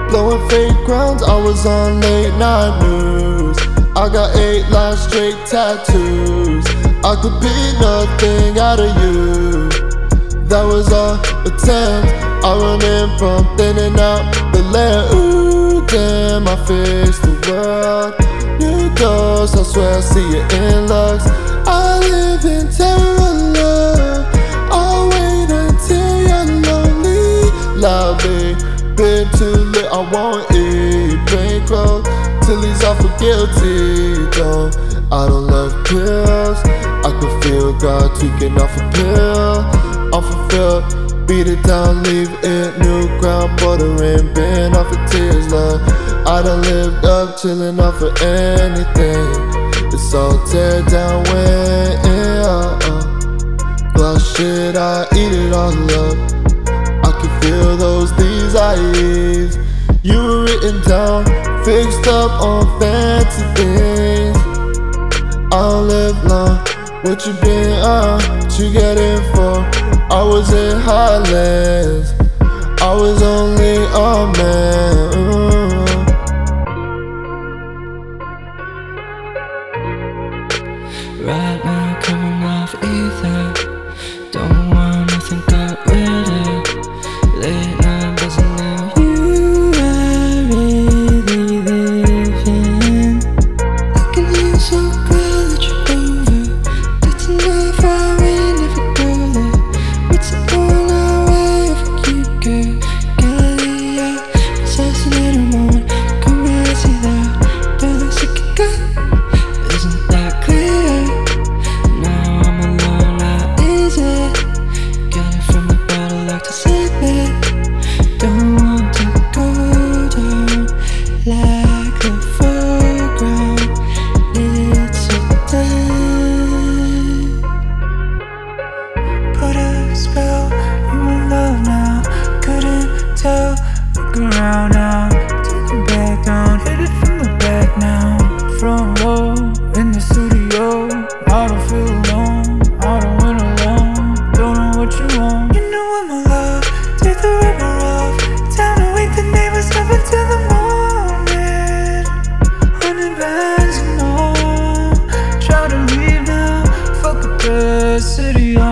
blowing fake crowns, I was on late night news. I got 8 lines straight tattoos. I could be nothing out of you. That was our attempt. I run in from thinning out the land. Ooh, damn, I faced the world. New doors, I swear I see you in lux. I live in terror, love. I'll wait until you're lonely. Loudly, been too lit, I won't eat. Bankroll till he's off for guilty. Though I don't love pills, I can feel God tweaking off a pill. Unfulfilled, beat it down, leave it new ground, bordering, been off of tears, love. I done lived up, chillin' off of anything. It's all tear down when glass shit, I eat it all up. I can feel those desires. You were written down, fixed up on fancy things. I don't live long, what you been on, what you get in for? I was in Highlands, I was only a man. Right now coming off ether, don't want nothing got rid of. Late night buzzing now, you are really living. I can hear so good that you're over. That's enough, I really never go there. What's the point of way if I keep good? Galileo, assassinator moment, come right, see that. Don't sick it good. Isn't that clear? Now I'm alone, how is it? Got it from the bottle like to sip it. Don't want to go down like the foreground. It's so dead. Put a spell, you in love now. Couldn't tell, look around now. Take it back down, hit it from the back now. Front row, in the studio. I don't feel alone, I don't win alone. Don't know what you want. You know I'm alive, take the river off. Time to wake the neighbors up until the morning. 100 bands and all. Try to leave now, fuck with the city on.